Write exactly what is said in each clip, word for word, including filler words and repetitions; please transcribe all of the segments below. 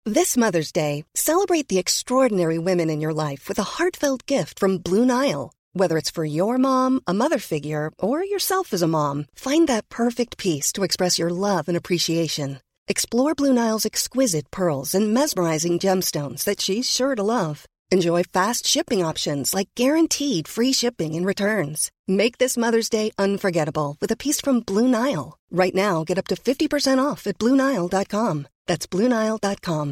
This Mother's Day, celebrate the extraordinary women in your life with a heartfelt gift from Blue Nile. Whether it's for your mom, a mother figure, or yourself as a mom, find that perfect piece to express your love and appreciation. Explore Blue Nile's exquisite pearls and mesmerizing gemstones that she's sure to love. Enjoy fast shipping options like guaranteed free shipping and returns. Make this Mother's Day unforgettable with a piece from Blue Nile. Right now, get up to fifty percent off at Blue Nile dot com. That's Blue Nile dot com.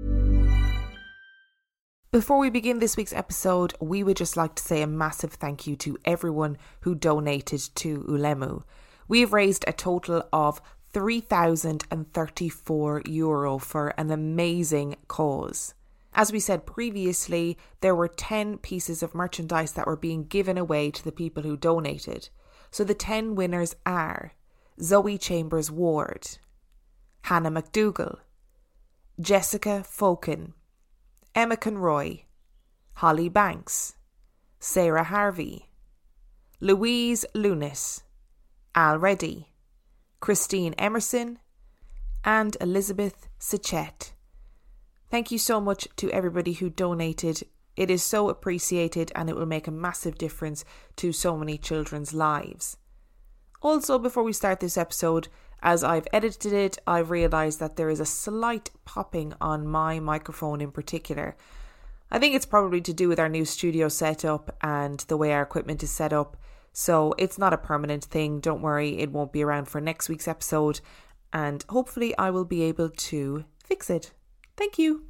Before we begin this week's episode, we would just like to say a massive thank you to everyone who donated to Ulemu. We've raised a total of three thousand thirty-four euro for an amazing cause. As we said previously, there were ten pieces of merchandise that were being given away to the people who donated. So the ten winners are Zoe Chambers Ward, Hannah McDougall, Jessica Fokin, Emma Conroy, Holly Banks, Sarah Harvey, Louise Lunis, Al Reddy, Christine Emerson, and Elizabeth Sachet. Thank you so much to everybody who donated. It is so appreciated and it will make a massive difference to so many children's lives. Also, before we start this episode, as I've edited it, I've realised that there is a slight popping on my microphone in particular. I think it's probably to do with our new studio setup and the way our equipment is set up. So it's not a permanent thing. Don't worry, it won't be around for next week's episode. And hopefully I will be able to fix it. Thank you.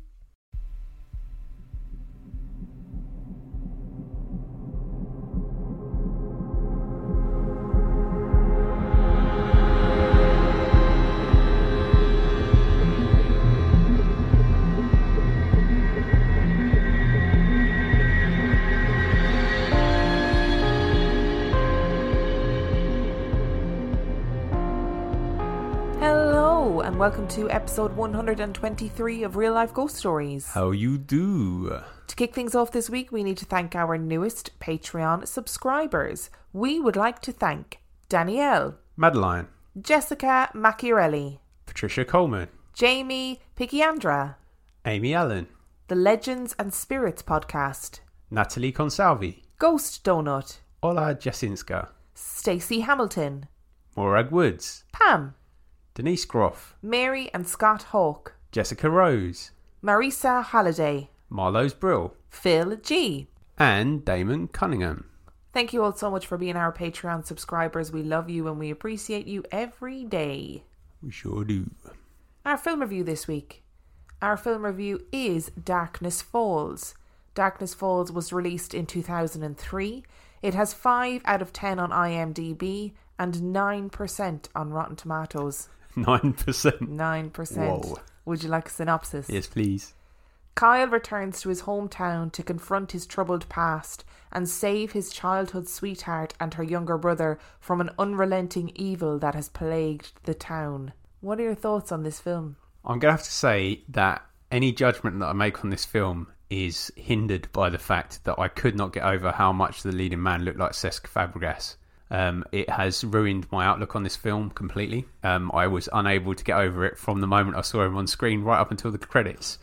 And welcome to episode one hundred twenty-three of Real Life Ghost Stories. How you do? To kick things off this week, we need to thank our newest Patreon subscribers. We would like to thank Danielle, Madeline, Jessica Macchiarelli, Patricia Coleman, Jamie Picciandra, Amy Allen, The Legends and Spirits Podcast, Natalie Consalvi, Ghost Donut, Ola Jasinska, Stacey Hamilton, Morag Woods, Pam, Denise Groff, Mary and Scott Hawke, Jessica Rose, Marisa Halliday, Marlowe's Brill, Phil G, and Damon Cunningham. Thank you all so much for being our Patreon subscribers. We love you and we appreciate you every day. We sure do. Our film review this week. Our film review is Darkness Falls. Darkness Falls was released in two thousand three. It has five out of ten on IMDb and nine percent on Rotten Tomatoes. nine percent? nine percent. Whoa. Would you like a synopsis? Yes, please. Kyle returns to his hometown to confront his troubled past and save his childhood sweetheart and her younger brother from an unrelenting evil that has plagued the town. What are your thoughts on this film? I'm going to have to say that any judgment that I make on this film is hindered by the fact that I could not get over how much the leading man looked like Cesc Fabregas. Um, it has ruined my outlook on this film completely. Um, I was unable to get over it from the moment I saw him on screen right up until the credits.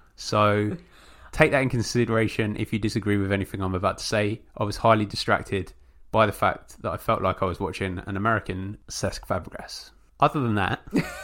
So take that in consideration if you disagree with anything I'm about to say. I was highly distracted by the fact that I felt like I was watching an American Cesc Fabregas. Other than that,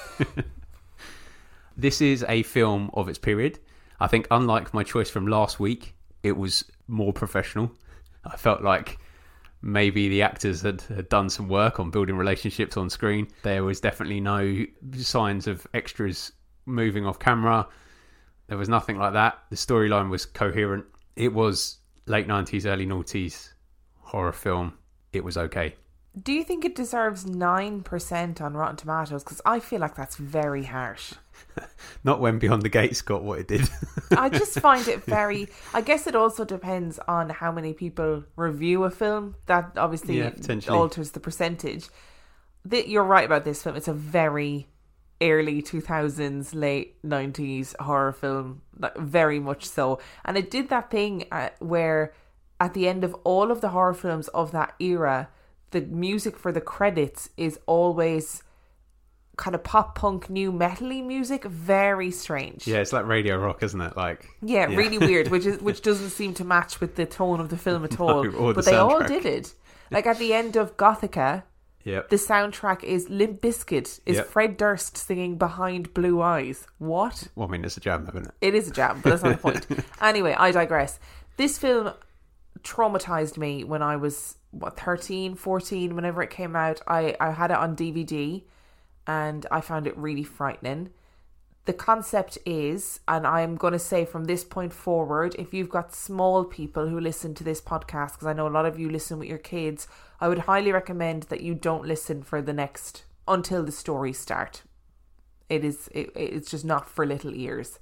this is a film of its period. I think unlike my choice from last week, it was more professional. I felt like maybe the actors had, had done some work on building relationships on screen. There was definitely no signs of extras moving off camera. There was nothing like that. The storyline was coherent. It was late nineties, early noughties horror film. It was okay. Do you think it deserves nine percent on Rotten Tomatoes? Because I feel like that's very harsh. Not when Beyond the Gates got what it did. I just find it very... I guess it also depends on how many people review a film. That obviously yeah, alters the percentage. The, you're right about this film. It's a very early two thousands, late nineties horror film. Like, very much so. And it did that thing uh, where at the end of all of the horror films of that era, the music for the credits is always kind of pop punk new metal-y music. Very strange. Yeah, it's like radio rock, isn't it? Like yeah, yeah. really weird, which is which doesn't seem to match with the tone of the film at all. No, or the but they all soundtrack. did it. Like at the end of Gothica, Yep. the soundtrack is Limp Bizkit, is Yep. Fred Durst singing Behind Blue Eyes. What? Well, I mean, it's a jam, isn't it? It is a jam, but that's not the point. Anyway, I digress. This film traumatized me when I was, what, thirteen, fourteen, whenever it came out. I, I had it on D V D and I found it really frightening. The concept is, and I'm going to say from this point forward, if you've got small people who listen to this podcast, because I know a lot of you listen with your kids, I would highly recommend that you don't listen for the next, until the stories start. It is, it, it's just not for little ears.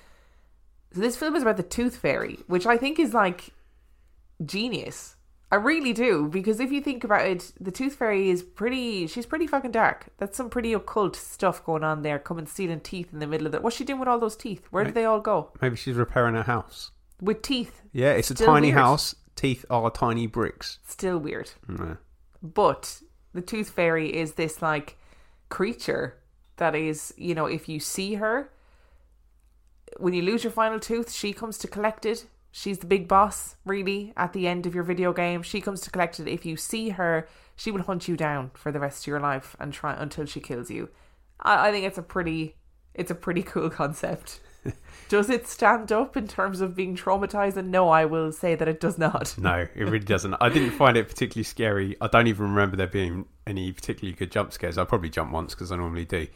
So this film is about the Tooth Fairy, which I think is like genius. I really do, because if you think about it, the Tooth Fairy is pretty, she's pretty fucking dark. That's some pretty occult stuff going on there, coming stealing teeth in the middle of it. What's she doing with all those teeth? Where did they all go? Maybe she's repairing her house. With teeth. Yeah, it's Still a tiny weird. house. Teeth are tiny bricks. Still weird. Mm. But the Tooth Fairy is this like creature that is, you know, if you see her, when you lose your final tooth, she comes to collect it. She's the big boss, really, at the end of your video game. She comes to collect it. If you see her, she will hunt you down for the rest of your life and try until she kills you. I, I think it's a pretty, it's a pretty cool concept. Does it stand up in terms of being traumatized? And no, I will say that it does not. No, it really doesn't. I didn't find it particularly scary. I don't even remember there being any particularly good jump scares. I probably jumped once because I normally do.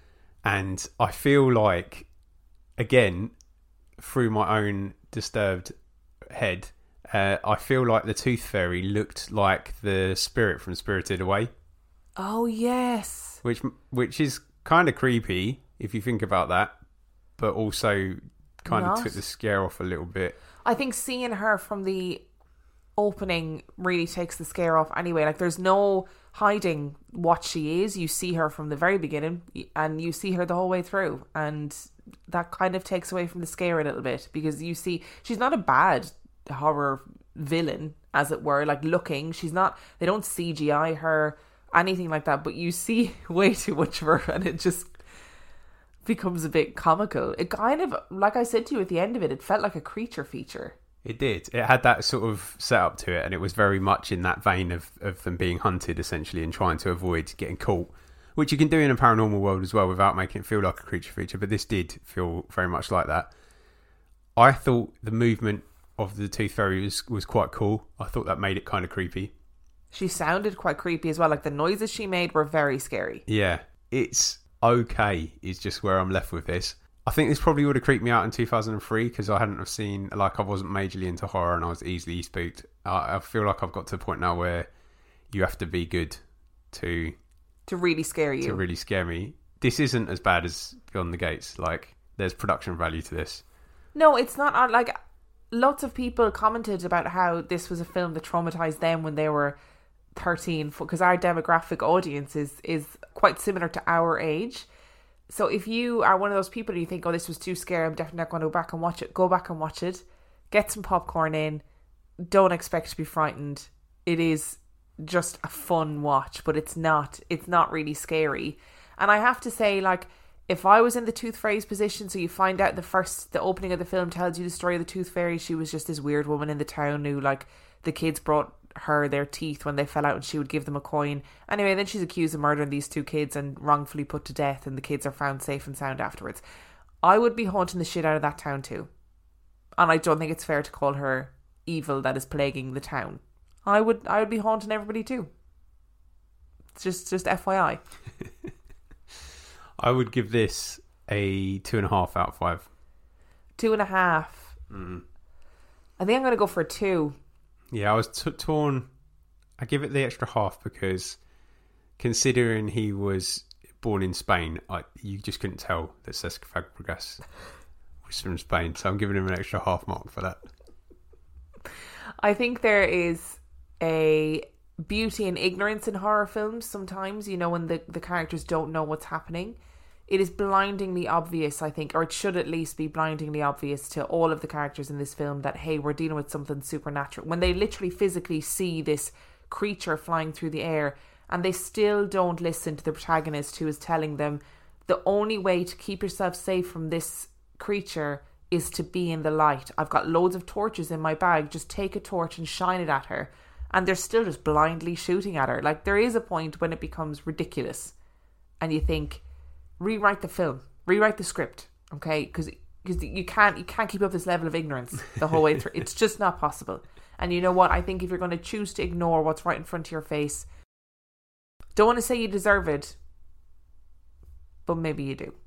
And I feel like, again, through my own disturbed head, uh, I feel like the Tooth Fairy looked like the spirit from Spirited Away. Oh, yes. Which which is kind of creepy if you think about that, but also kind Not. of took the scare off a little bit. I think seeing her from the opening really takes the scare off anyway. Like, there's no hiding what she is. You see her from the very beginning and you see her the whole way through, and that kind of takes away from the scare a little bit, because you see she's not a bad horror villain, as it were, like looking. She's not, they don't C G I her, anything like that, but you see way too much of her and it just becomes a bit comical. It kind of, like I said to you at the end of it, it felt like a creature feature. It did. It had that sort of setup to it, and it was very much in that vein of, of them being hunted, essentially, and trying to avoid getting caught, which you can do in a paranormal world as well without making it feel like a creature feature, but this did feel very much like that. I thought the movement of the Tooth Fairy was, was quite cool. I thought that made it kind of creepy. She sounded quite creepy as well. Like, the noises she made were very scary. Yeah. It's okay is just where I'm left with this. I think this probably would have creeped me out in two thousand three because I hadn't have seen, like, I wasn't majorly into horror and I was easily spooked. I, I feel like I've got to the point now where you have to be good to to really scare you. to really scare me. This isn't as bad as Beyond the Gates. Like, there's production value to this. No, it's not. uh, Like, lots of people commented about how this was a film that traumatized them when they were thirteen, because our demographic audience is, is quite similar to our age. So if you are one of those people and you think, oh, this was too scary, I'm definitely not going to go back and watch it, go back and watch it. Get some popcorn in. Don't expect to be frightened. It is just a fun watch, but it's not, it's not really scary. And I have to say, like, if I was in the Tooth Fairy's position, so you find out the first, the opening of the film tells you the story of the Tooth Fairy. She was just this weird woman in the town who, like, the kids brought her their teeth when they fell out and she would give them a coin. Anyway, then she's accused of murdering these two kids and wrongfully put to death, and the kids are found safe and sound afterwards. I would be haunting the shit out of that town too. And I don't think it's fair to call her evil that is plaguing the town. I would I would be haunting everybody too. It's just, just F Y I. I would give this a two and a half out of five. Two and a half. Mm. I think I'm going to go for a two. Yeah, I was t- torn. I give it the extra half because considering he was born in Spain, I, you just couldn't tell that Cesc Fabregas was from Spain. So I'm giving him an extra half mark for that. I think there is a beauty in ignorance in horror films sometimes, you know, when the, the characters don't know what's happening. It is blindingly obvious, I think, or it should at least be blindingly obvious to all of the characters in this film that, hey, we're dealing with something supernatural. When they literally physically see this creature flying through the air And they still don't listen to the protagonist, who is telling them the only way to keep yourself safe from this creature is to be in the light. I've got loads of torches in my bag. Just take a torch and shine it at her. And they're still just blindly shooting at her. Like, there is a point when it becomes ridiculous. And you think, rewrite the film. Rewrite the script. Okay? Because you can't, you can't keep up this level of ignorance the whole way through. It's just not possible. And you know what? I think if you're going to choose to ignore what's right in front of your face, don't want to say you deserve it, but maybe you do.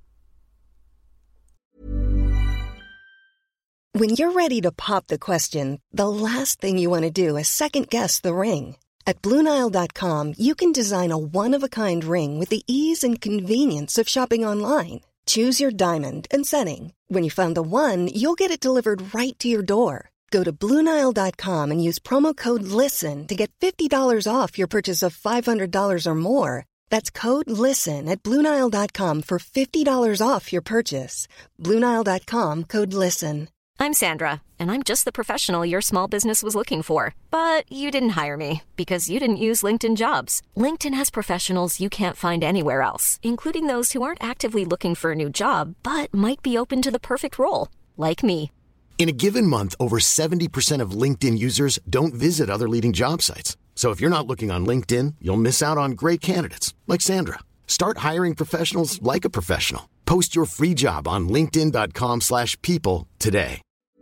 When you're ready to pop the question, the last thing you want to do is second-guess the ring. At Blue Nile dot com, you can design a one-of-a-kind ring with the ease and convenience of shopping online. Choose your diamond and setting. When you find the one, you'll get it delivered right to your door. Go to Blue Nile dot com and use promo code LISTEN to get fifty dollars off your purchase of five hundred dollars or more. That's code LISTEN at Blue Nile dot com for fifty dollars off your purchase. Blue Nile dot com, code LISTEN. I'm Sandra, and I'm just the professional your small business was looking for. But you didn't hire me because you didn't use LinkedIn Jobs. LinkedIn has professionals you can't find anywhere else, including those who aren't actively looking for a new job, but might be open to the perfect role, like me. In a given month, over seventy percent of LinkedIn users don't visit other leading job sites. So if you're not looking on LinkedIn, you'll miss out on great candidates like Sandra. Start hiring professionals like a professional. Post your free job on linkedin dot com slash people today.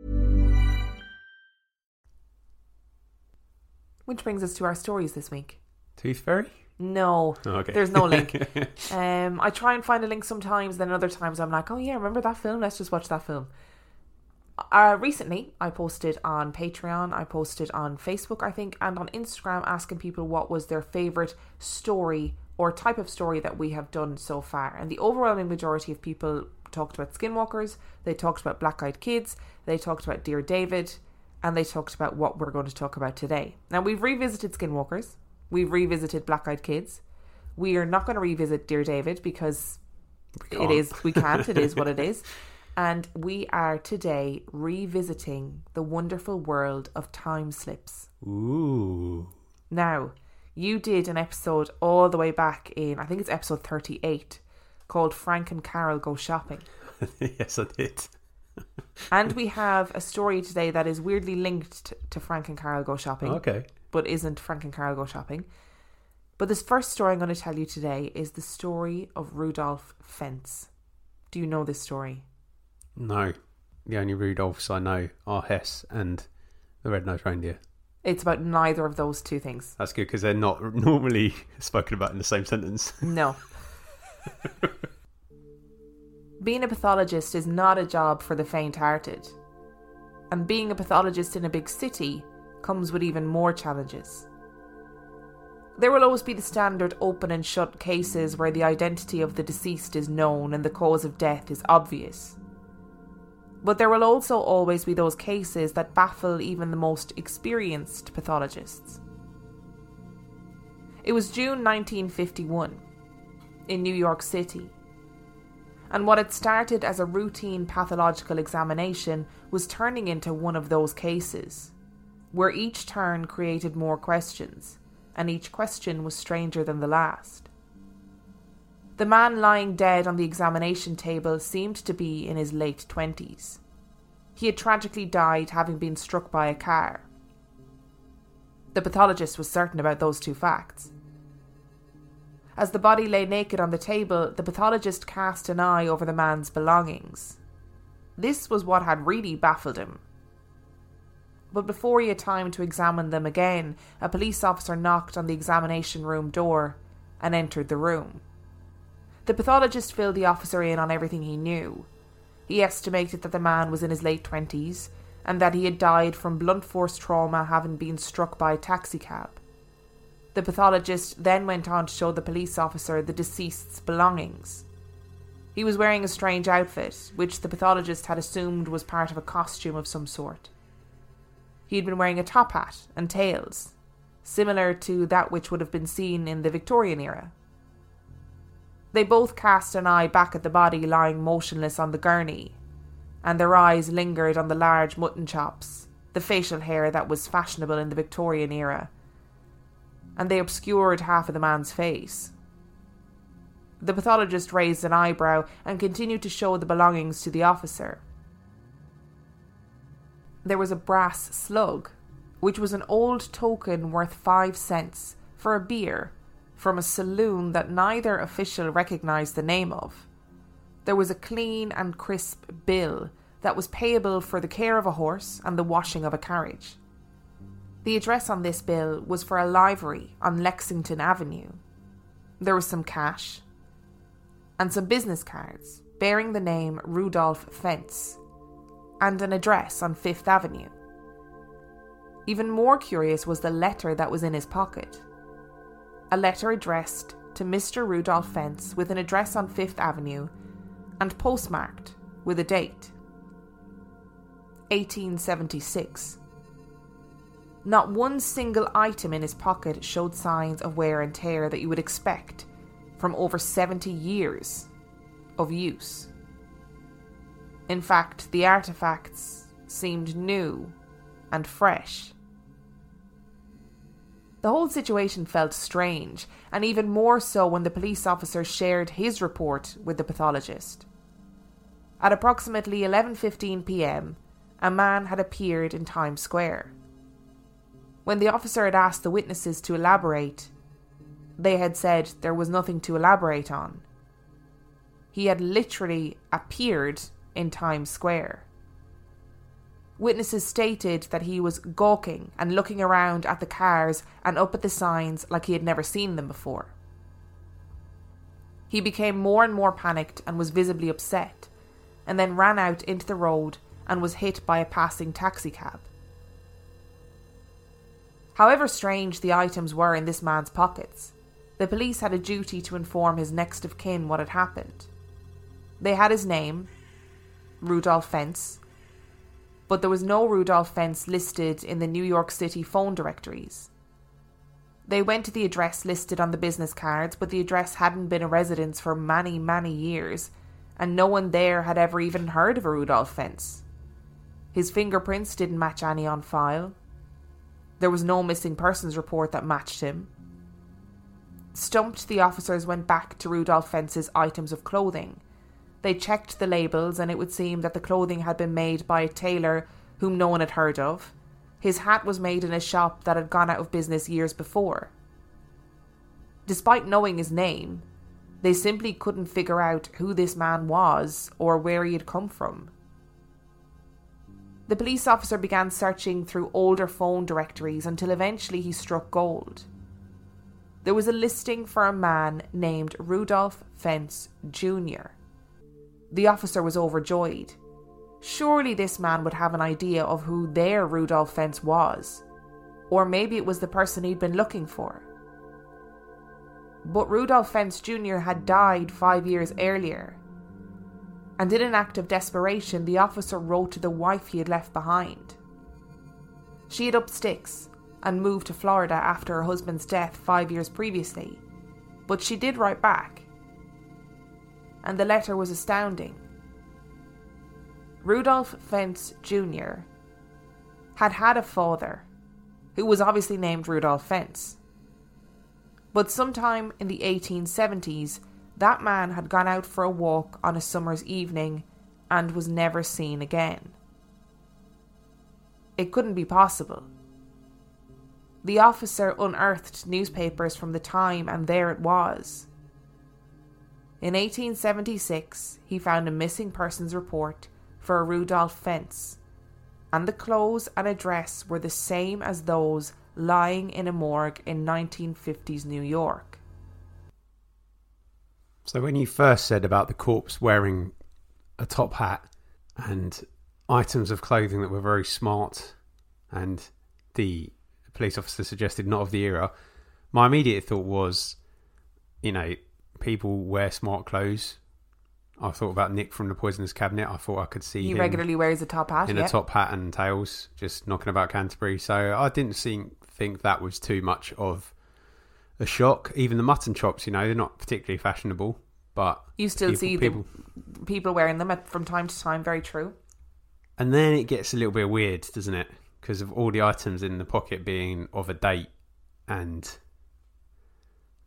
Which brings us to our stories this week. Tooth Fairy? No, oh, okay. There's no link. um, I try and find a link sometimes, then other times I'm like, oh yeah, remember that film? Let's just watch that film. Uh, recently, I posted on Patreon, I posted on Facebook, I think, and on Instagram, asking people what was their favourite story or type of story that we have done so far. And the overwhelming majority of people talked about Skinwalkers, they talked about Black Eyed Kids, they talked about Dear David, and they talked about what we're going to talk about today. Now, we've revisited Skinwalkers, we've revisited Black Eyed Kids. We are not going to revisit Dear David because it is, we can't, it is what it is. And we are today revisiting the wonderful world of time slips. Ooh. Now, you did an episode all the way back in, I think it's episode thirty-eight, called Frank and Carol Go Shopping. Yes, I did. And we have a story today that is weirdly linked to Frank and Carol Go Shopping. Okay. But isn't Frank and Carol Go Shopping. But this first story I'm going to tell you today is the story of Rudolph Fentz. Do you know this story? No. The only Rudolphs I know are Hess and the Red-Nosed Reindeer. It's about neither of those two things. That's good because they're not normally spoken about in the same sentence. No. Being a pathologist is not a job for the faint-hearted. And being a pathologist in a big city comes with even more challenges. There will always be the standard open and shut cases where the identity of the deceased is known and the cause of death is obvious. But there will also always be those cases that baffle even the most experienced pathologists. It was June nineteen fifty-one in New York City, and what had started as a routine pathological examination was turning into one of those cases, where each turn created more questions, and each question was stranger than the last. The man lying dead on the examination table seemed to be in his late twenties. He had tragically died having been struck by a car. The pathologist was certain about those two facts. As the body lay naked on the table, the pathologist cast an eye over the man's belongings. This was what had really baffled him. But before he had time to examine them again, a police officer knocked on the examination room door and entered the room. The pathologist filled the officer in on everything he knew. He estimated that the man was in his late twenties and that he had died from blunt force trauma having been struck by a taxicab. The pathologist then went on to show the police officer the deceased's belongings. He was wearing a strange outfit, which the pathologist had assumed was part of a costume of some sort. He had been wearing a top hat and tails, similar to that which would have been seen in the Victorian era. They both cast an eye back at the body lying motionless on the gurney, and their eyes lingered on the large mutton chops, the facial hair that was fashionable in the Victorian era. and they obscured half of the man's face. The pathologist raised an eyebrow and continued to show the belongings to the officer. There was a brass slug, which was an old token worth five cents for a beer from a saloon that neither official recognised the name of. There was a clean and crisp bill that was payable for the care of a horse and the washing of a carriage. The address on this bill was for a livery on Lexington Avenue. There was some cash and some business cards bearing the name Rudolph Fentz and an address on Fifth Avenue. Even more curious was the letter that was in his pocket. A letter addressed to Mister Rudolph Fentz with an address on Fifth Avenue and postmarked with a date. eighteen seventy-six. Not one single item in his pocket showed signs of wear and tear that you would expect from over seventy years of use. In fact, the artifacts seemed new and fresh. The whole situation felt strange, and even more so when the police officer shared his report with the pathologist. At approximately eleven fifteen p.m, a man had appeared in Times Square. When the officer had asked the witnesses to elaborate, they had said there was nothing to elaborate on. He had literally appeared in Times Square. Witnesses stated that he was gawking and looking around at the cars and up at the signs like he had never seen them before. He became more and more panicked and was visibly upset, and then ran out into the road and was hit by a passing taxicab. However strange the items were in this man's pockets, the police had a duty to inform his next of kin what had happened. They had his name, Rudolph Fentz, but there was no Rudolph Fentz listed in the New York City phone directories. They went to the address listed on the business cards, but the address hadn't been a residence for many, many years, and no one there had ever even heard of a Rudolph Fentz. His fingerprints didn't match any on file. There was no missing persons report that matched him. Stumped, the officers went back to Rudolph Fentz's items of clothing. They checked the labels, and it would seem that the clothing had been made by a tailor whom no one had heard of. His hat was made in a shop that had gone out of business years before. Despite knowing his name, they simply couldn't figure out who this man was or where he had come from. The police officer began searching through older phone directories until eventually he struck gold. There was a listing for a man named Rudolph Fentz Junior The officer was overjoyed. Surely this man would have an idea of who their Rudolph Fentz was. Or maybe it was the person he'd been looking for. But Rudolph Fentz Junior had died five years earlier. And in an act of desperation, the officer wrote to the wife he had left behind. She had upped sticks and moved to Florida after her husband's death five years previously. But she did write back. And the letter was astounding. Rudolph Fentz Junior had had a father, who was obviously named Rudolph Fentz. But sometime in the eighteen seventies, that man had gone out for a walk on a summer's evening and was never seen again. It couldn't be possible. The officer unearthed newspapers from the time, and there it was. In eighteen seventy-six, he found a missing persons report for a Rudolph Fentz, and the clothes and address were the same as those lying in a morgue in nineteen fifties New York. So when you first said about the corpse wearing a top hat and items of clothing that were very smart, and the police officer suggested not of the era, my immediate thought was, you know, people wear smart clothes. I thought about Nick from the Poisonous Cabinet. I thought I could see he him. He regularly wears a top hat. In yeah. a top hat and tails, just knocking about Canterbury. So I didn't think, think that was too much of a shock. Even the mutton chops, you know, they're not particularly fashionable. But you still people, see people, the people wearing them at, from time to time, very true. And then it gets a little bit weird, doesn't it? Because of all the items in the pocket being of a date and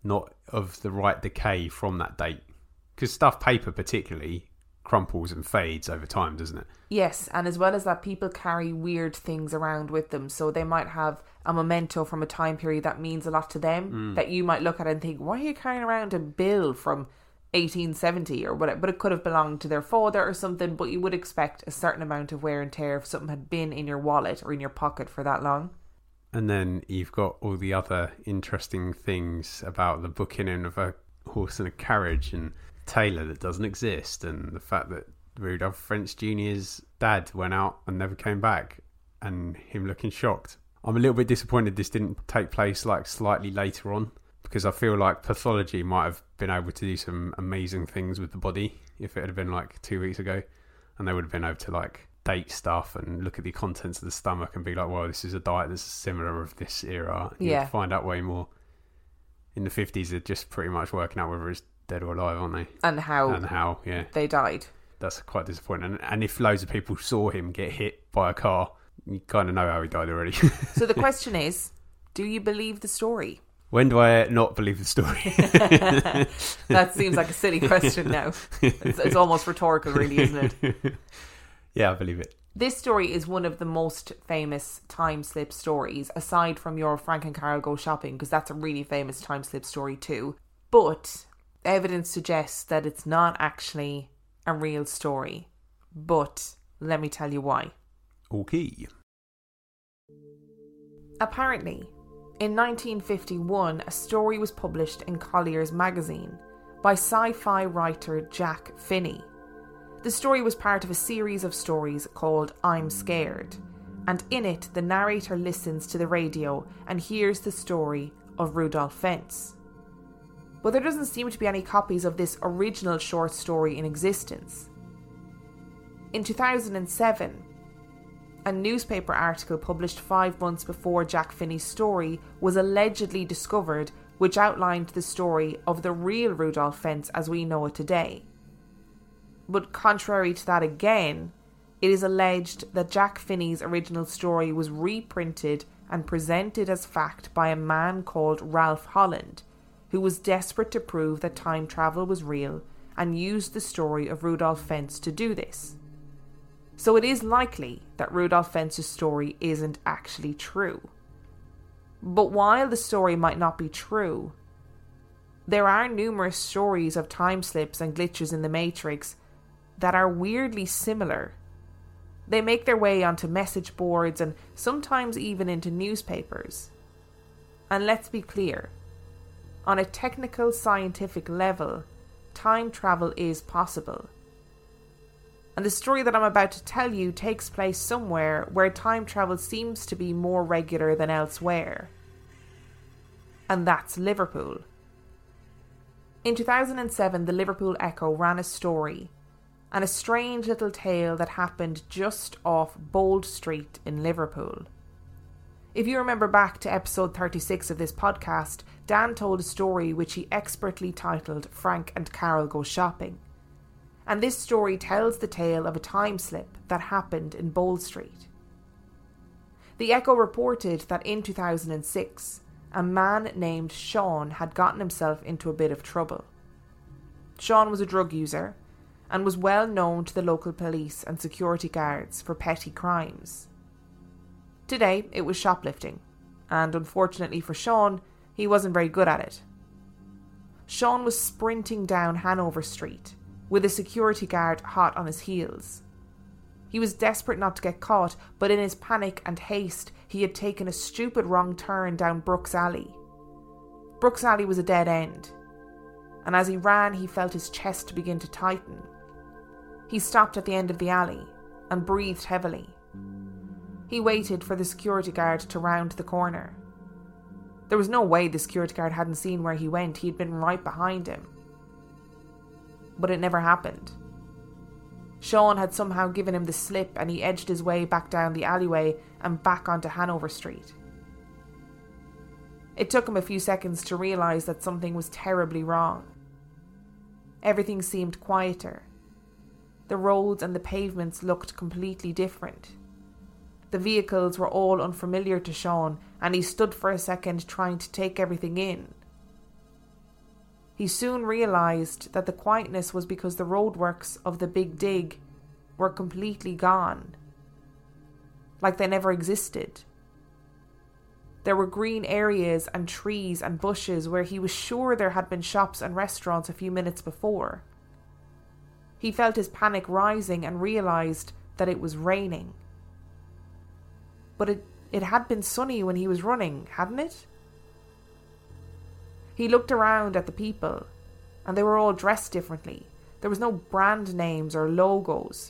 not of the right decay from that date. Because stuff paper particularly crumples and fades over time, doesn't it? Yes, and as well as that, people carry weird things around with them. So they might have a memento from a time period that means a lot to them, mm. that you might look at and think, why are you carrying around a bill from eighteen seventy or whatever? But it could have belonged to their father or something, but you would expect a certain amount of wear and tear if something had been in your wallet or in your pocket for that long. And then you've got all the other interesting things about the booking in of a horse and a carriage and Taylor that doesn't exist, and the fact that Rudolph French Junior's dad went out and never came back, and him looking shocked. I'm a little bit disappointed this didn't take place like slightly later on, because I feel like pathology might have been able to do some amazing things with the body if it had been like two weeks ago, and they would have been able to like date stuff and look at the contents of the stomach and be like, well, this is a diet that's similar of this era. You'd yeah. find out way more. In the fifties, they're just pretty much working out whether it's dead or alive, aren't they? And how. And how, yeah. They died. That's quite disappointing. And, and if loads of people saw him get hit by a car, you kind of know how he died already. So the question is, do you believe the story? When do I not believe the story? That seems like a silly question now. It's, it's almost rhetorical, really, isn't it? Yeah, I believe it. This story is one of the most famous time slip stories, aside from your Frank and Carol Go Shopping, because that's a really famous time slip story too. But evidence suggests that it's not actually a real story. But let me tell you why. Okay. Apparently, in nineteen fifty-one, a story was published in Collier's magazine by sci-fi writer Jack Finney. The story was part of a series of stories called I'm Scared, and in it the narrator listens to the radio and hears the story of Rudolph Fentz. But there doesn't seem to be any copies of this original short story in existence. In two thousand seven, a newspaper article published five months before Jack Finney's story was allegedly discovered, which outlined the story of the real Rudolph Fentz as we know it today. But contrary to that again, it is alleged that Jack Finney's original story was reprinted and presented as fact by a man called Ralph Holland, who was desperate to prove that time travel was real and used the story of Rudolph Fentz to do this. So it is likely that Rudolph Fentz's story isn't actually true. But while the story might not be true, there are numerous stories of time slips and glitches in the Matrix that are weirdly similar. They make their way onto message boards and sometimes even into newspapers. And let's be clear, on a technical scientific level, time travel is possible. And the story that I'm about to tell you takes place somewhere where time travel seems to be more regular than elsewhere. And that's Liverpool. In two thousand seven, the Liverpool Echo ran a story and a strange little tale that happened just off Bold Street in Liverpool. If you remember back to episode thirty-six of this podcast, Dan told a story which he expertly titled Frank and Carol Go Shopping. And this story tells the tale of a time slip that happened in Bold Street. The Echo reported that in two thousand six, a man named Sean had gotten himself into a bit of trouble. Sean was a drug user and was well known to the local police and security guards for petty crimes. Today, it was shoplifting, and unfortunately for Sean, he wasn't very good at it. Sean was sprinting down Hanover Street, with a security guard hot on his heels. He was desperate not to get caught, but in his panic and haste, he had taken a stupid wrong turn down Brooks Alley. Brooks Alley was a dead end, and as he ran, he felt his chest begin to tighten. He stopped at the end of the alley and breathed heavily. He waited for the security guard to round the corner. There was no way the security guard hadn't seen where he went. He'd been right behind him. But it never happened. Sean had somehow given him the slip and he edged his way back down the alleyway and back onto Hanover Street. It took him a few seconds to realise that something was terribly wrong. Everything seemed quieter. The roads and the pavements looked completely different. The vehicles were all unfamiliar to Sean, and he stood for a second trying to take everything in. He soon realised that the quietness was because the roadworks of the Big Dig were completely gone, like they never existed. There were green areas and trees and bushes where he was sure there had been shops and restaurants a few minutes before. He felt his panic rising and realised that it was raining. But it, it had been sunny when he was running, hadn't it? He looked around at the people, and they were all dressed differently. There was no brand names or logos.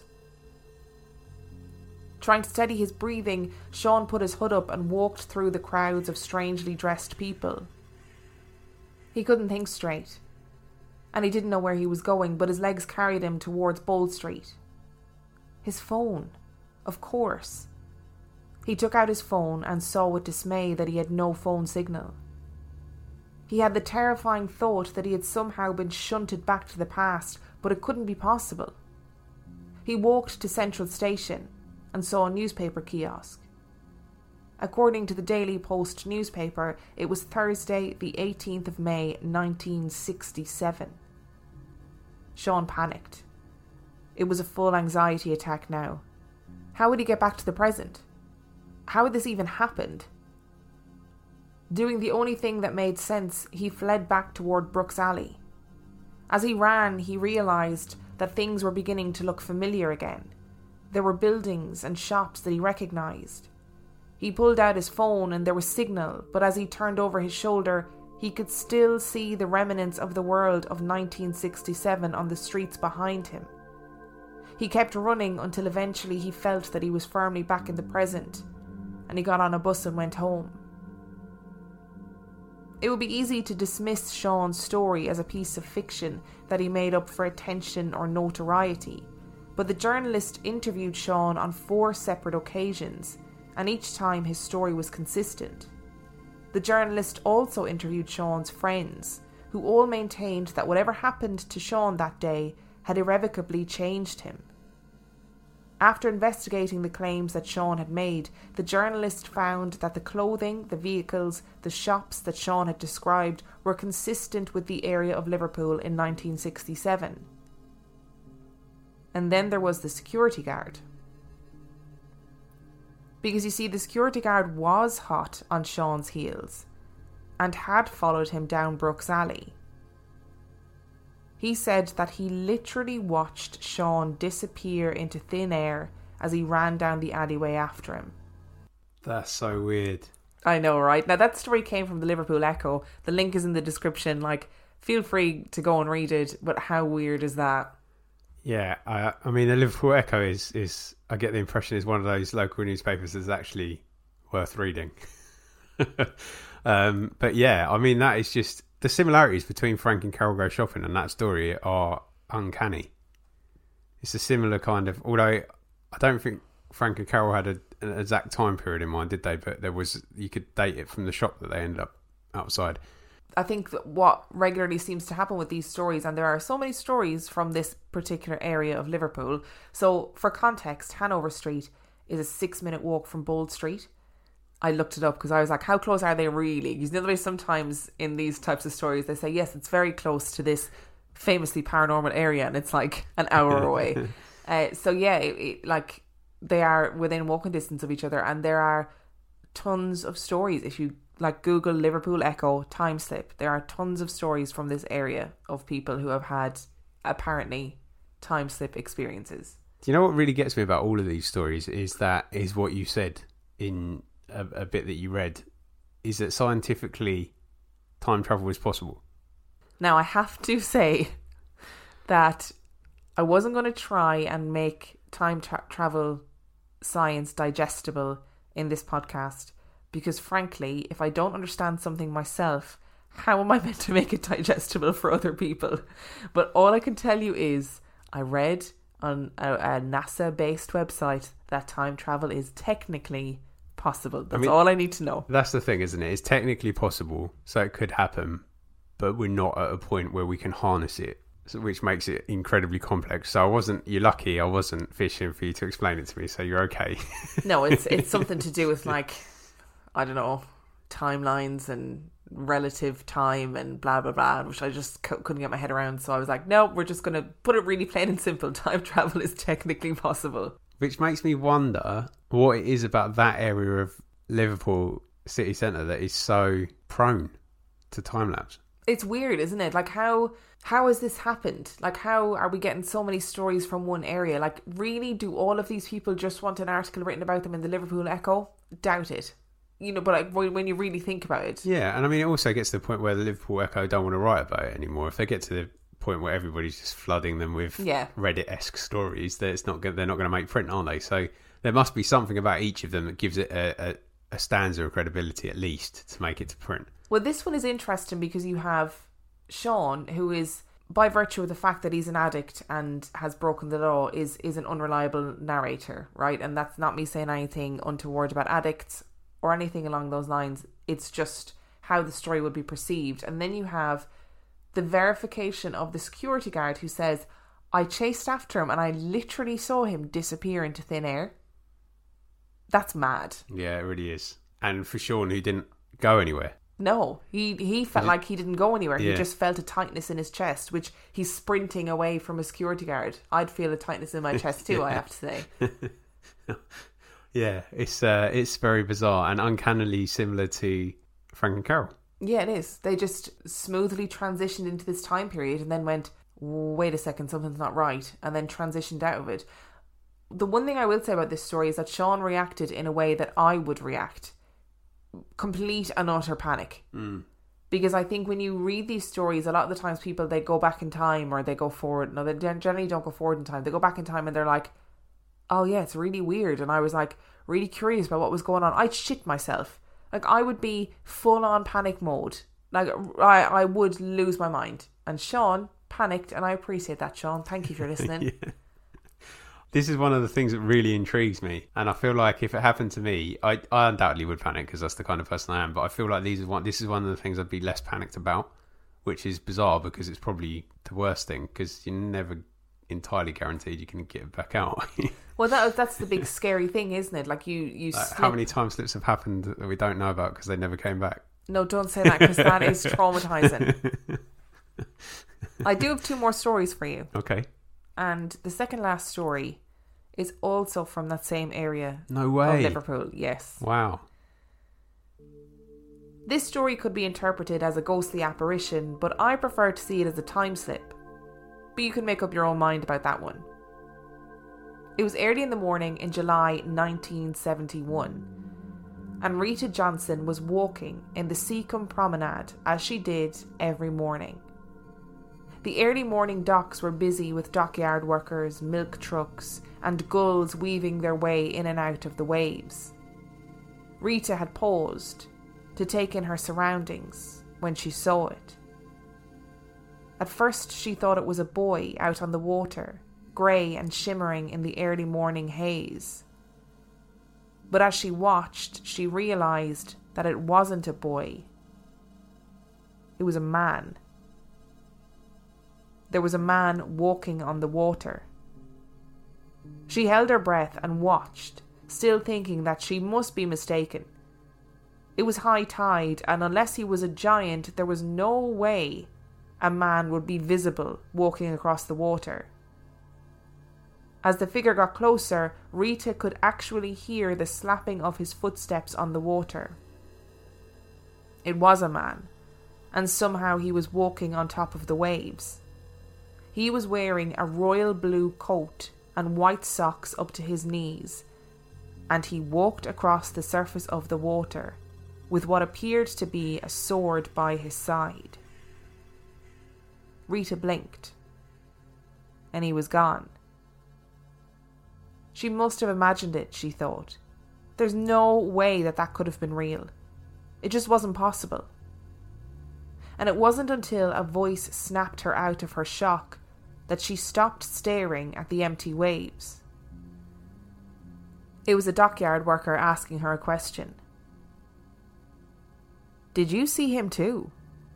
Trying to steady his breathing, Sean put his hood up and walked through the crowds of strangely dressed people. He couldn't think straight, and he didn't know where he was going, but his legs carried him towards Bold Street. His phone, of course. He took out his phone and saw with dismay that he had no phone signal. He had the terrifying thought that he had somehow been shunted back to the past, but it couldn't be possible. He walked to Central Station and saw a newspaper kiosk. According to the Daily Post newspaper, it was Thursday, the eighteenth of May, nineteen sixty-seven. Sean panicked. It was a full anxiety attack now. How would he get back to the present? How had this even happened? Doing the only thing that made sense, he fled back toward Brooks Alley. As he ran, he realised that things were beginning to look familiar again. There were buildings and shops that he recognised. He pulled out his phone and there was signal, but as he turned over his shoulder, he could still see the remnants of the world of nineteen sixty-seven on the streets behind him. He kept running until eventually he felt that he was firmly back in the present, and he got on a bus and went home. It would be easy to dismiss Sean's story as a piece of fiction that he made up for attention or notoriety, but the journalist interviewed Sean on four separate occasions, and each time his story was consistent. The journalist also interviewed Sean's friends, who all maintained that whatever happened to Sean that day had irrevocably changed him. After investigating the claims that Sean had made, the journalist found that the clothing, the vehicles, the shops that Sean had described were consistent with the area of Liverpool in nineteen sixty-seven. And then there was the security guard. Because you see, the security guard was hot on Sean's heels and had followed him down Brooks Alley. He said that he literally watched Sean disappear into thin air as he ran down the alleyway after him. That's so weird. I know, right? Now, that story came from the Liverpool Echo. The link is in the description. Like, feel free to go and read it, but how weird is that? Yeah, I, I mean, the Liverpool Echo is, is, I get the impression, is one of those local newspapers that's actually worth reading. um, but yeah, I mean, that is just... The similarities between Frank and Carol Go Shopping and that story are uncanny. It's a similar kind of... Although I don't think Frank and Carol had a, an exact time period in mind, did they? But there was... You could date it from the shop that they ended up outside. I think that what regularly seems to happen with these stories, and there are so many stories from this particular area of Liverpool. So, for context, Hanover Street is a six-minute walk from Bold Street. I looked it up because I was like, how close are they really? Because you know the way sometimes in these types of stories they say, yes, it's very close to this famously paranormal area, and it's like an hour away. uh, so yeah, it, it, like they are within walking distance of each other, and there are tons of stories. If you like Google Liverpool Echo time slip, there are tons of stories from this area of people who have had apparently time slip experiences. Do you know what really gets me about all of these stories is that is what you said in a, a bit that you read, is that scientifically time travel is possible. Now, I have to say that I wasn't going to try and make time tra- travel science digestible in this podcast, because frankly, if I don't understand something myself, how am I meant to make it digestible for other people? But all I can tell you is I read on a, a NASA-based website that time travel is technically possible. That's I mean, all I need to know. That's the thing, isn't it? It's technically possible, so it could happen, but we're not at a point where we can harness it, which makes it incredibly complex. So I wasn't, you're lucky I wasn't fishing for you to explain it to me, so you're okay. No, it's it's something to do with like, I don't know, timelines and relative time and blah, blah, blah, which I just c- couldn't get my head around. So I was like, no, we're just going to put it really plain and simple. Time travel is technically possible. Which makes me wonder what it is about that area of Liverpool city centre that is so prone to time lapse. It's weird, isn't it? Like, how how has this happened? Like, how are we getting so many stories from one area? Like, really, do all of these people just want an article written about them in the Liverpool Echo? Doubt it. You know, but like, when you really think about it. Yeah, and I mean, it also gets to the point where the Liverpool Echo don't want to write about it anymore. If they get to the point where everybody's just flooding them with yeah. Reddit-esque stories, that it's not go- they're not going to make print, are they? So there must be something about each of them that gives it a, a, a stanza of credibility at least to make it to print. Well, this one is interesting because you have Sean, who is, by virtue of the fact that he's an addict and has broken the law, is is an unreliable narrator, right? And that's not me saying anything untoward about addicts or anything along those lines. It's just how the story would be perceived. And then you have the verification of the security guard who says, I chased after him and I literally saw him disappear into thin air. That's mad. Yeah, it really is. And for Sean, who didn't go anywhere. No, he he felt like he didn't go anywhere. Yeah. He just felt a tightness in his chest, which he's sprinting away from a security guard. I'd feel a tightness in my chest too, I have to say. Yeah, it's uh, it's very bizarre and uncannily similar to Frank and Carol. Yeah, it is. They just smoothly transitioned into this time period and then went, wait a second, something's not right, and then transitioned out of it. The one thing I will say about this story is that Sean reacted in a way that I would react. Complete and utter panic. Mm. Because I think when you read these stories, a lot of the times people, they go back in time or they go forward. No, they generally don't go forward in time. They go back in time and they're like, oh yeah, it's really weird. And I was like really curious about what was going on. I'd shit myself. Like, I would be full on panic mode. Like, I, I would lose my mind. And Sean panicked, and I appreciate that, Sean. Thank you for listening. Yeah. This is one of the things that really intrigues me, and I feel like if it happened to me, I, I undoubtedly would panic because that's the kind of person I am. But I feel like these are one. This is one of the things I'd be less panicked about, which is bizarre because it's probably the worst thing because you're never entirely guaranteed you can get it back out. Well, that that's the big scary thing, isn't it? Like you, you. Like slip... How many time slips have happened that we don't know about because they never came back? No, don't say that because that is traumatizing. I do have two more stories for you. Okay. And the second last story is also from that same area. No way. Of Liverpool, yes. Wow. This story could be interpreted as a ghostly apparition, but I prefer to see it as a time slip. But you can make up your own mind about that one. It was early in the morning in July nineteen seventy-one, and Rita Johnson was walking in the Seacombe Promenade as she did every morning. The early morning docks were busy with dockyard workers, milk trucks, and gulls weaving their way in and out of the waves. Rita had paused to take in her surroundings when she saw it. At first she thought it was a boy out on the water, grey and shimmering in the early morning haze. But as she watched, she realised that it wasn't a boy. It was a man. There was a man walking on the water. She held her breath and watched, still thinking that she must be mistaken. It was high tide, and unless he was a giant, there was no way a man would be visible walking across the water. As the figure got closer, Rita could actually hear the slapping of his footsteps on the water. It was a man, and somehow he was walking on top of the waves. He was wearing a royal blue coat and white socks up to his knees, and he walked across the surface of the water with what appeared to be a sword by his side. Rita blinked, and he was gone. She must have imagined it, she thought. There's no way that that could have been real. It just wasn't possible. And it wasn't until a voice snapped her out of her shock that she stopped staring at the empty waves. It was a dockyard worker asking her a question. Did you see him too?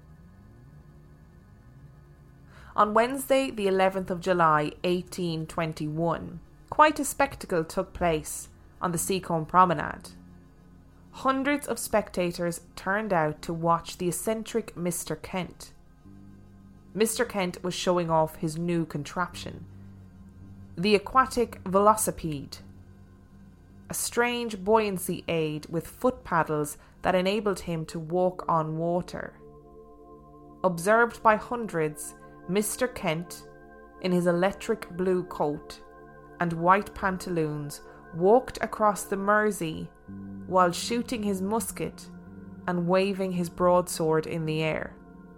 On Wednesday, the eleventh of July, eighteen twenty-one, quite a spectacle took place on the Seacombe Promenade. hundreds of spectators turned out to watch the eccentric Mister Kent. Mister Kent was showing off his new contraption, the aquatic velocipede, a strange buoyancy aid with foot paddles that enabled him to walk on water. Observed by hundreds, Mister Kent, in his electric blue coat and white pantaloons, walked across the Mersey while shooting his musket and waving his broadsword in the air.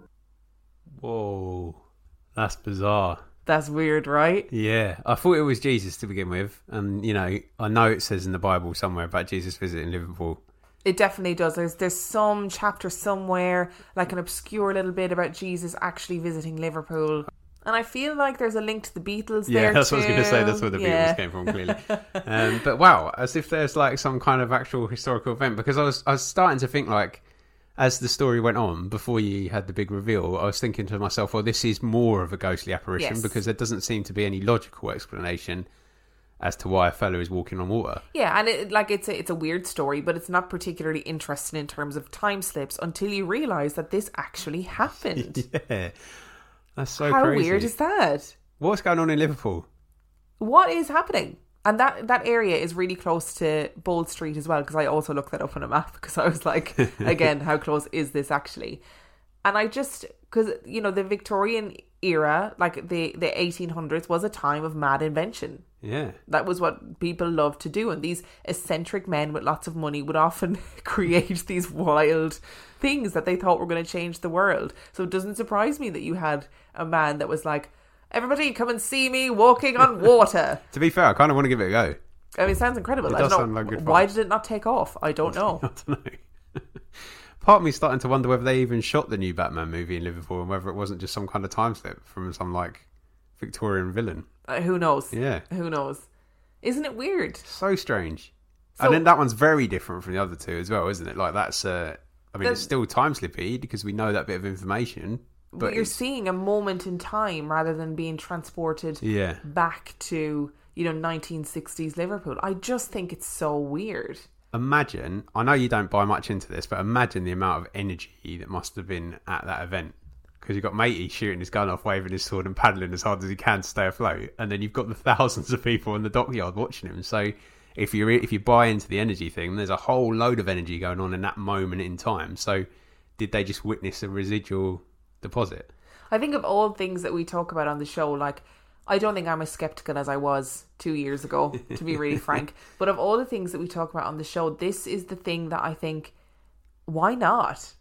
Whoa, that's bizarre. That's weird, right? Yeah, I thought it was Jesus to begin with. And, you know, I know it says in the Bible somewhere about Jesus visiting Liverpool. It definitely does. There's there's some chapter somewhere, like an obscure little bit about Jesus actually visiting Liverpool. And I feel like there's a link to the Beatles yeah, there that's too. what I was going to say. That's where the yeah. Beatles came from, clearly. um, but wow, as if there's like some kind of actual historical event. Because I was I was starting to think, like, as the story went on, before you had the big reveal, I was thinking to myself, well, this is more of a ghostly apparition, Yes. because there doesn't seem to be any logical explanation as to why a fellow is walking on water. Yeah, and it, like it's a, it's a weird story, but it's not particularly interesting in terms of time slips until you realise that this actually happened. Yeah, that's so How crazy. weird is that? What's going on in Liverpool? What is happening? And that, that area is really close to Bold Street as well, because I also looked that up on a map, because I was like, again, how close is this actually? And I just, because, you know, the Victorian era, like the, the eighteen hundreds, was a time of mad invention. Yeah. That was what people loved to do. And these eccentric men with lots of money would often create these wild things that they thought were going to change the world. So it doesn't surprise me that you had a man that was like, everybody come and see me walking on water. To be fair, I kind of want to give it a go. I mean, it sounds incredible. It I does don't know. sound like good fun. Why did it not take off? I don't know. I don't know. Part of me starting to wonder whether they even shot the new Batman movie in Liverpool and whether it wasn't just some kind of time slip from some, like, Victorian villain. Uh, who knows? Yeah. Who knows? Isn't it weird? So strange. So- and then that one's very different from the other two as well, isn't it? Like, that's, uh, I mean, The- it's still time slippy because we know that bit of information. But, But you're it's- seeing a moment in time rather than being transported Yeah. back to, you know, nineteen sixties Liverpool. I just think it's so weird. Imagine, I know you don't buy much into this, but imagine the amount of energy that must have been at that event. Because you've got Matey shooting his gun off, waving his sword and paddling as hard as he can to stay afloat. And then you've got the thousands of people in the dockyard watching him. So if you if you buy into the energy thing, there's a whole load of energy going on in that moment in time. So did they just witness a residual deposit? I think of all things that we talk about on the show, like, I don't think I'm as skeptical as I was two years ago, to be really frank. But of all the things that we talk about on the show, this is the thing that I think, why not?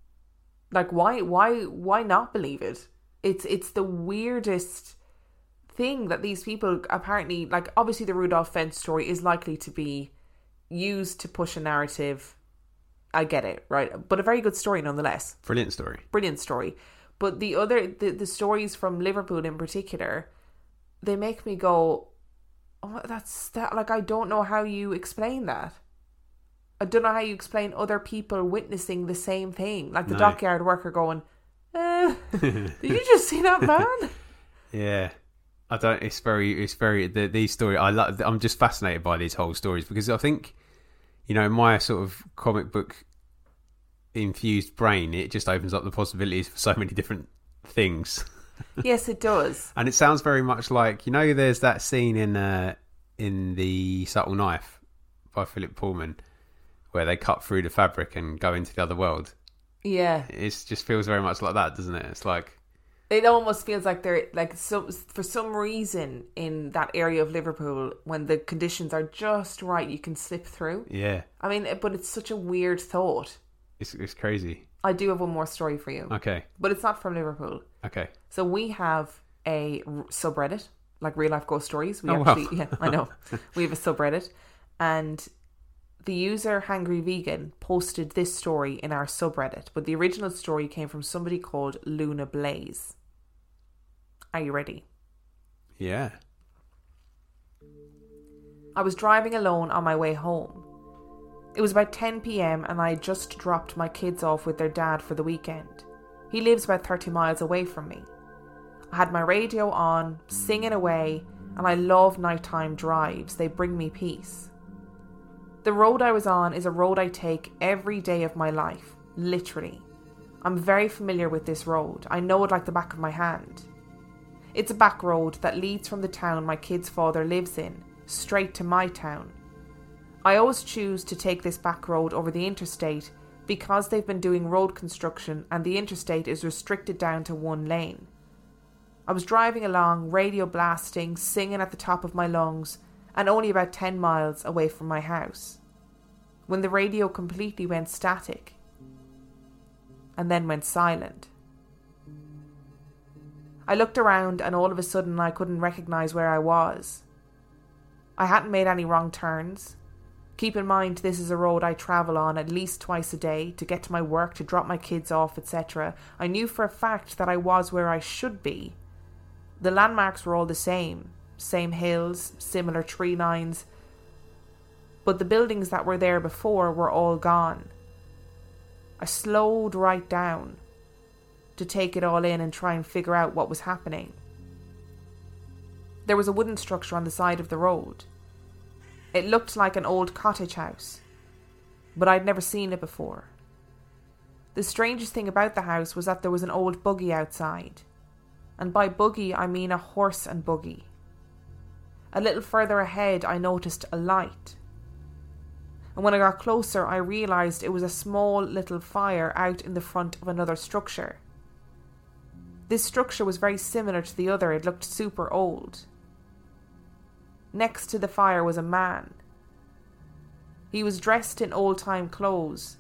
Like, why, why, why not believe it? It's, it's the weirdest thing that these people apparently, like, obviously the Rudolph Fentz story is likely to be used to push a narrative. I get it, right? But a very good story nonetheless. Brilliant story. Brilliant story. But the other, the, the stories from Liverpool in particular, they make me go, oh, that's that. Like, I don't know how you explain that. I don't know how you explain other people witnessing the same thing. Like the No. dockyard worker going, eh, did you just see that man? Yeah. I don't, it's very, it's very, the, these stories, I love, I'm just fascinated by these whole stories because I think, you know, my sort of comic book infused brain, it just opens up the possibilities for so many different things. Yes, it does. And it sounds very much like, you know, there's that scene in uh, in The Subtle Knife by Philip Pullman where they cut through the fabric and go into the other world. Yeah. It just feels very much like that, doesn't it? It's like, it almost feels like they're like some for some reason in that area of Liverpool, when the conditions are just right, you can slip through. yeah, I mean, but it's such a weird thought. it's it's crazy. I do have one more story for you, Okay, but it's not from Liverpool. okay. So we have a r- subreddit, like Real Life Ghost Stories. We Oh, actually, wow. yeah, I know. We have a subreddit, and the user Hangry Vegan posted this story in our subreddit, but the original story came from somebody called Luna Blaze. Are you ready? Yeah. I was driving alone on my way home. It was about ten p.m. and I had just dropped my kids off with their dad for the weekend. He lives about thirty miles away from me. I had my radio on, singing away, and I love nighttime drives. They bring me peace. The road I was on is a road I take every day of my life, literally. I'm very familiar with this road. I know it like the back of my hand. It's a back road that leads from the town my kid's father lives in, straight to my town. I always choose to take this back road over the interstate because they've been doing road construction and the interstate is restricted down to one lane. I was driving along, radio blasting, singing at the top of my lungs, and only about ten miles away from my house, when the radio completely went static and then went silent. I looked around and all of a sudden I couldn't recognise where I was. I hadn't made any wrong turns. Keep in mind this is a road I travel on at least twice a day to get to my work, to drop my kids off, et cetera. I knew for a fact that I was where I should be. The landmarks were all the same. Same hills, similar tree lines. But the buildings that were there before were all gone. I slowed right down to take it all in and try and figure out what was happening. There was a wooden structure on the side of the road. It looked like an old cottage house, but I'd never seen it before. The strangest thing about the house was that there was an old buggy outside. And by buggy, I mean a horse and buggy. A little further ahead, I noticed a light. And when I got closer, I realised it was a small little fire out in the front of another structure. This structure was very similar to the other. It looked super old. Next to the fire was a man. He was dressed in old-time clothes.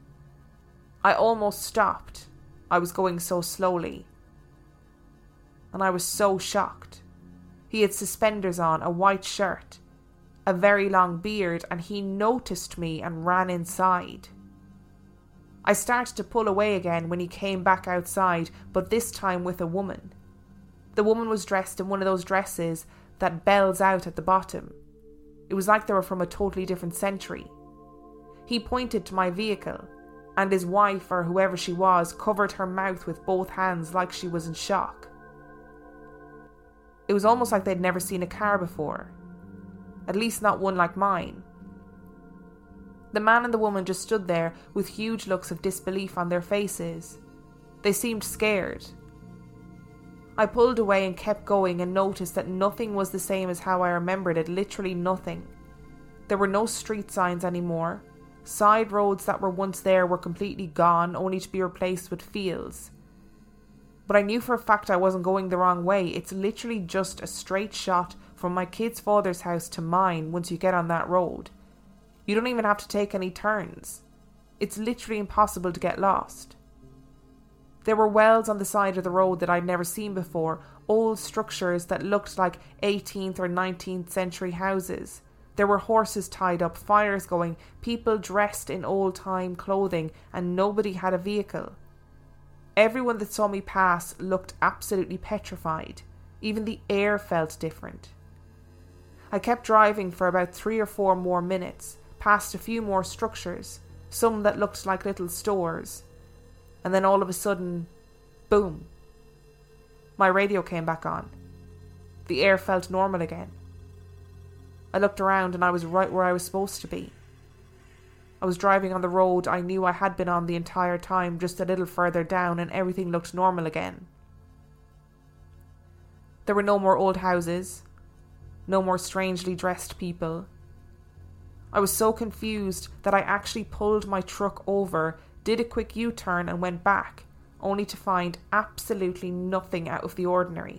I almost stopped. I was going so slowly. And I was so shocked. He had suspenders on, a white shirt, a very long beard, and he noticed me and ran inside. I started to pull away again when he came back outside, but this time with a woman. The woman was dressed in one of those dresses that bells out at the bottom. It was like they were from a totally different century. He pointed to my vehicle, and his wife, or whoever she was, covered her mouth with both hands like she was in shock. It was almost like they'd never seen a car before. At least not one like mine. The man and the woman just stood there with huge looks of disbelief on their faces. They seemed scared. I pulled away and kept going and noticed that nothing was the same as how I remembered it, literally nothing. There were no street signs anymore. Side roads that were once there were completely gone, only to be replaced with fields. But I knew for a fact I wasn't going the wrong way. It's literally just a straight shot from my kid's father's house to mine once you get on that road. You don't even have to take any turns. It's literally impossible to get lost. There were wells on the side of the road that I'd never seen before, old structures that looked like eighteenth or nineteenth century houses. There were horses tied up, fires going, people dressed in old-time clothing, and nobody had a vehicle. Everyone that saw me pass looked absolutely petrified. Even the air felt different. I kept driving for about three or four more minutes, past a few more structures, some that looked like little stores. And then all of a sudden, boom. My radio came back on. The air felt normal again. I looked around and I was right where I was supposed to be. I was driving on the road I knew I had been on the entire time, just a little further down, and everything looked normal again. There were no more old houses, no more strangely dressed people. I was so confused that I actually pulled my truck over, did a quick U-turn and went back, only to find absolutely nothing out of the ordinary.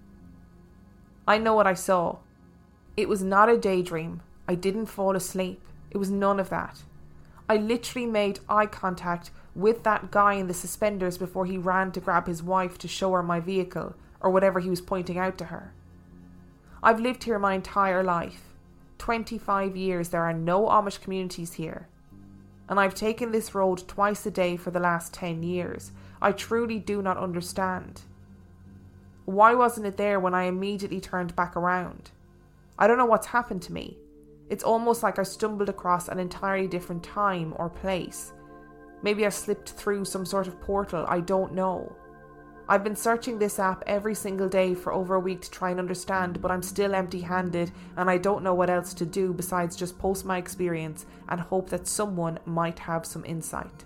I know what I saw. It was not a daydream. I didn't fall asleep. It was none of that. I literally made eye contact with that guy in the suspenders before he ran to grab his wife to show her my vehicle, or whatever he was pointing out to her. I've lived here my entire life. twenty-five years, there are no Amish communities here. And I've taken this road twice a day for the last ten years. I truly do not understand. Why wasn't it there when I immediately turned back around? I don't know what's happened to me. It's almost like I stumbled across an entirely different time or place. Maybe I slipped through some sort of portal, I don't know. I've been searching this app every single day for over a week to try and understand, but I'm still empty-handed and I don't know what else to do besides just post my experience and hope that someone might have some insight.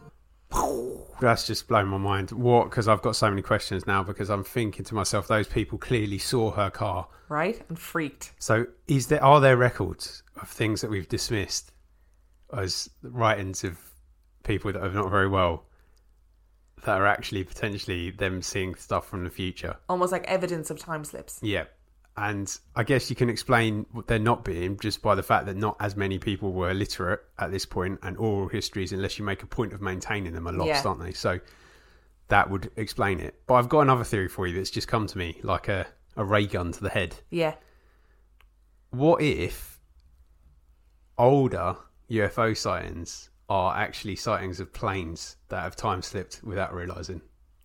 That's just blown my mind. What? Because I've got so many questions now, because I'm thinking to myself, those people clearly saw her car. Right? And freaked. So is there are there records of things that we've dismissed as writings of people that are not very well, that are actually potentially them seeing stuff from the future? Almost like evidence of time slips. Yeah. And I guess you can explain what they're not being just by the fact that not as many people were literate at this point, and oral histories, unless you make a point of maintaining them, are lost, yeah. aren't they? So that would explain it. But I've got another theory for you that's just come to me, like a, a ray gun to the head. Yeah. What if older U F O sightings are actually sightings of planes that have time slipped without realising?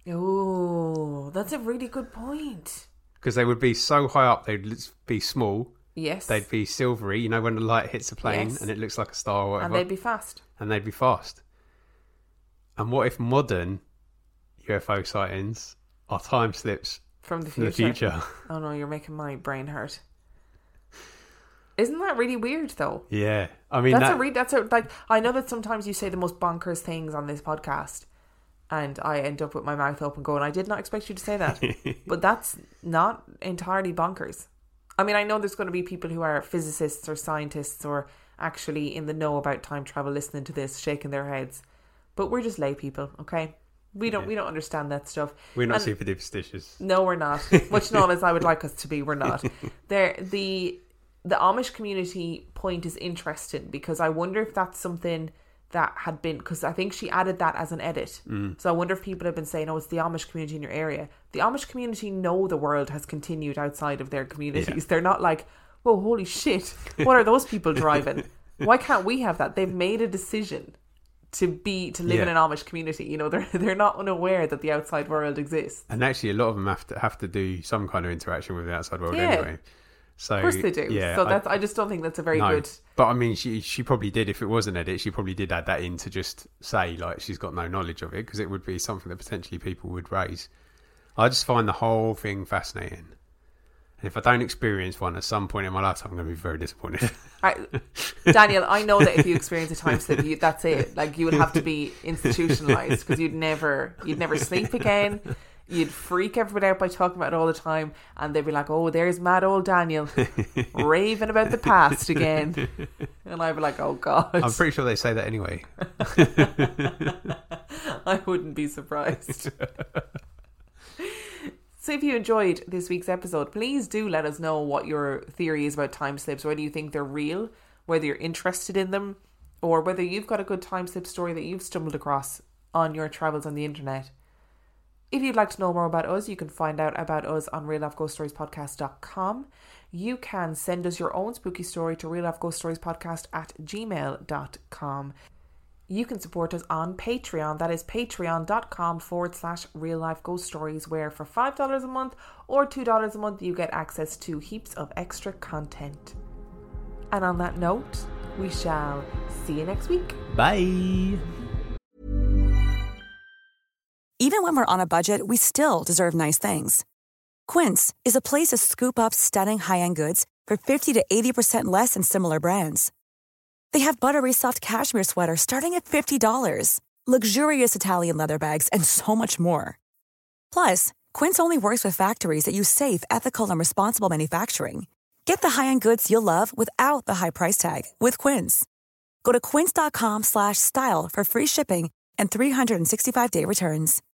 Oh, that's a really good point. Because they would be so high up, they'd be small. Yes. They'd be silvery, you know, when the light hits a plane yes. and it looks like a star or whatever. And they'd be fast. And they'd be fast. And what if modern U F O sightings are time slips from the from future? The future? Oh no, you're making my brain hurt. Isn't that really weird though? Yeah. I mean, that's that... a re- that's a like I know that sometimes you say the most bonkers things on this podcast, and I end up with my mouth open going, I did not expect you to say that. But that's not entirely bonkers. I mean, I know there's going to be people who are physicists or scientists or actually in the know about time travel listening to this, shaking their heads. But we're just lay people, okay? We don't yeah. we don't understand that stuff. We're not and super superstitious. No, we're not. Much not as I would like us to be, we're not. There the the Amish community point is interesting, because I wonder if that's something that had been, because I think she added that as an edit. Mm. So I wonder if people have been saying, oh, it's the Amish community in your area. The Amish community know the world has continued outside of their communities. Yeah. They're not like, whoa, holy shit, what are those people driving? Why can't we have that? They've made a decision to be to live yeah. in an Amish community. You know, they're they're not unaware that the outside world exists. And actually, a lot of them have to have to do some kind of interaction with the outside world yeah. anyway. So, of course they do. Yeah, so that's I, I just don't think that's a very no, good. But I mean, she she probably did. If it was an edit, she probably did add that in to just say like she's got no knowledge of it, because it would be something that potentially people would raise. I just find the whole thing fascinating. And if I don't experience one at some point in my lifetime, I'm going to be very disappointed. I, Daniel, I know that if you experience a time slip, you, that's it. Like, you would have to be institutionalized, because you'd never, you'd never sleep again. You'd freak everybody out by talking about it all the time, and they'd be like, "Oh, there's mad old Daniel raving about the past again," and I'd be like, "Oh God." I'm pretty sure they say that anyway. I wouldn't be surprised. So if you enjoyed this week's episode, please do let us know what your theory is about time slips, whether you think they're real, whether you're interested in them, or whether you've got a good time slip story that you've stumbled across on your travels on the internet. If you'd like to know more about us, you can find out about us on real life ghost stories podcast dot com. You can send us your own spooky story to real life ghost stories podcast at gmail dot com. You can support us on Patreon. That is patreon.com forward slash real life ghost stories, where for five dollars a month or two dollars a month, you get access to heaps of extra content. And on that note, we shall see you next week. Bye. Even when we're on a budget, we still deserve nice things. Quince is a place to scoop up stunning high-end goods for fifty to eighty percent less than similar brands. They have buttery soft cashmere sweaters starting at fifty dollars, luxurious Italian leather bags, and so much more. Plus, Quince only works with factories that use safe, ethical, and responsible manufacturing. Get the high-end goods you'll love without the high price tag with Quince. Go to quince.com slash style for free shipping and three sixty-five day returns.